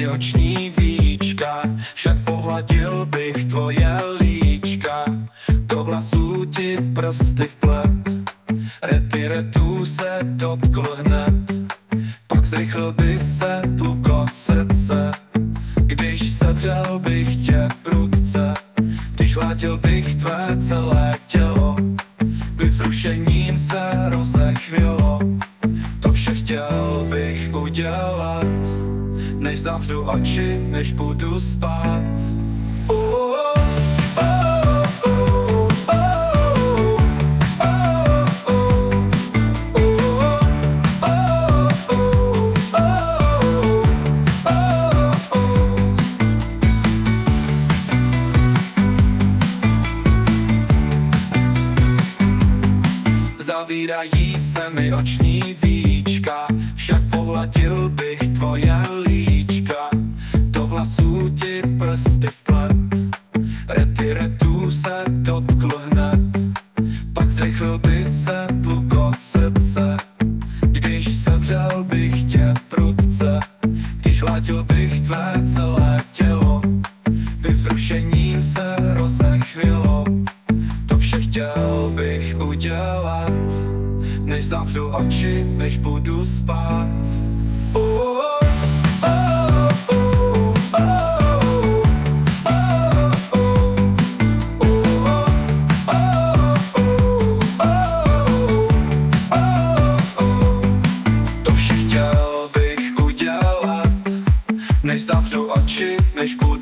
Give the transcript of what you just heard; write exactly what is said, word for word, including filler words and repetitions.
mi oční víčka, však pohladil bych tvoje líčka, do vlasů ti prsty vplet, rety retů se dotkl hned, pak zrychlil by se tlukot srdce, když sevřel bych tě prudce, když hladil bych tvé celé tělo, by vzrušením se rozechvělo. To vše chtěl bych udělat, než zavřu oči, než budu spát. Zavírají se mi oční víčka, však pohladil bych tvoje líčka, do vlasů ti prsty vplet, rety retů se dotkl hned, pak zrychlil by se tlukot srdce, když sevřel bych tě prudce, když hladil bych tvé celé tělo, by vzrušením se rozechvělo. To vše chtěl bych udělat, než zavřu oči, než budu spát. To vše chtěl bych udělat, než zavřu oči, než budu